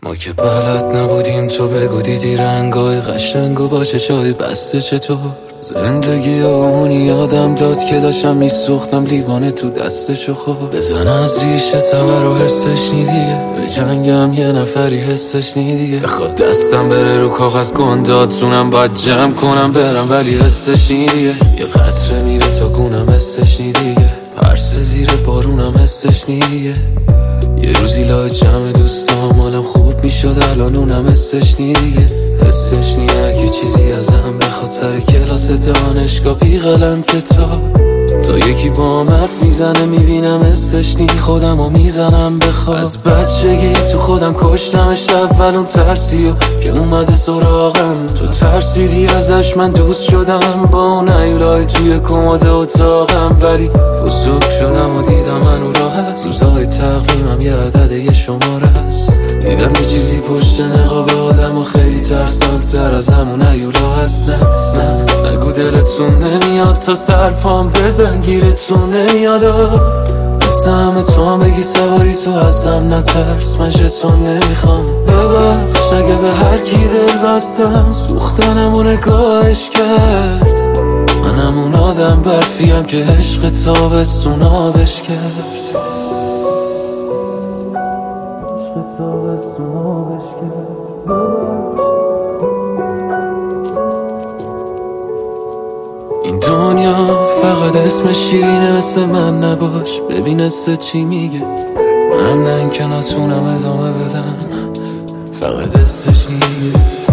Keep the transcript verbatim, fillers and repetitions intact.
ما که بلد نبودیم تو بگو دیدی رنگای قشنگ و با چشای بسته چطور زندگی و اونی یادم داد که داشتم میسوختم لیوانه تو دستشو خور بزن از ریشه تبر و حسش نیدیه به جنگم یه نفری حسش نیدیه بخواد دستم بره رو کاغذ گنداتونم باید جمع کنم برم ولی حسش نیدیه یه قطره میره تا گونم حسش نیدیه پرس زیر بارونم حسش نیدیه یه روزی لای جمع دوستام حالم خوب میشد الان اونم حسش نی دیگه حسش نی اگه چیزی ازم بخواد سر کلاس دانشگاه بی قلم کتاب تا یکی با هم حرف میزنه میبینم حسش نی خودمو میزنم بخواب از بچگی تو خودم کشتمش اول اون ترسی و که اومده سراغم تو ترسیدی ازش من دوست شدم با اون ایولای توی کمد اتاقم ولی بزرگ شدم و دیدم من راه هست روزای تقویمم یه عدد یه شماره هست دیدم یه چیزی پشت نقاب آدم و خیلی ترسناکتر از همون ایولا هست نه نه نگو دلتون نمیاد تا سرپام بزن گیرتون نمیاد مثل همه تو هم بگی سواری تو ازم نترس من جتون نمیخوام ببخش اگه به هر کی دل بستم سوختنم و نگاهش کرد منم اون آدم برفیم که عشق تابستون آبش کرد این دنیا فقط اسم شیرینه مثل من نباش ببین اسم چی میگه من نه این که نتونم ادامه بدم فقط اسمش نیگه